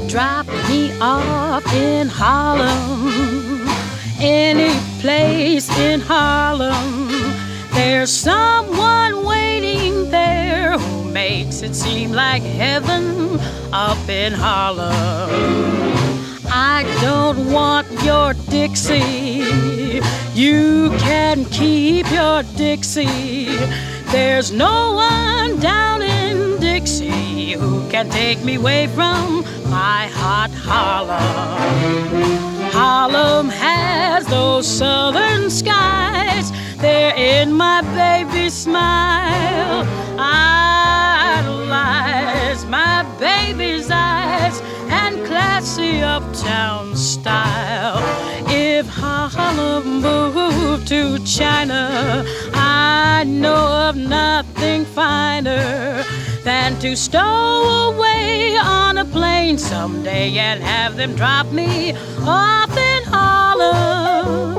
drop me off in Harlem, any place in Harlem, there's someone waiting there who makes it seem like heaven up in Harlem. I don't want your Dixie, you can keep your Dixie. There's no one down in Dixie who can take me away from my hot Harlem. Harlem has those southern skies, they're in my baby's smile. I idolize my baby's eyes and classy uptown style. If Harlem moved to China, I know of nothing finer than to stow away on a plane someday and have them drop me off in Harlem.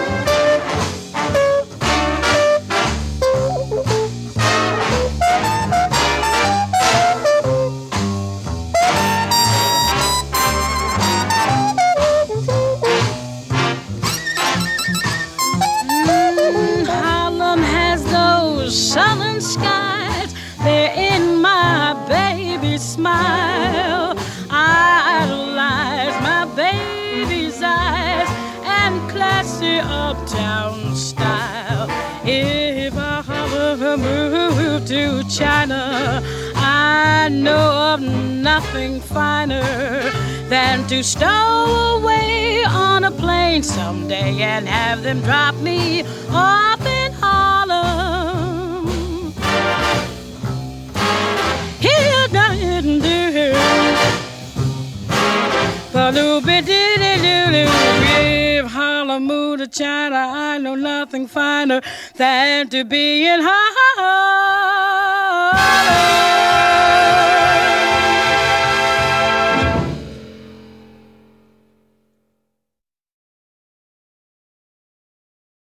Southern skies, they're in my baby's smile. I idolize my baby's eyes and classy uptown style. If I ever move to China, I know of nothing finer than to stow away on a plane someday and have them drop me off in Harlem. If Harlem moved to China, I know nothing finer than to be in Harlem.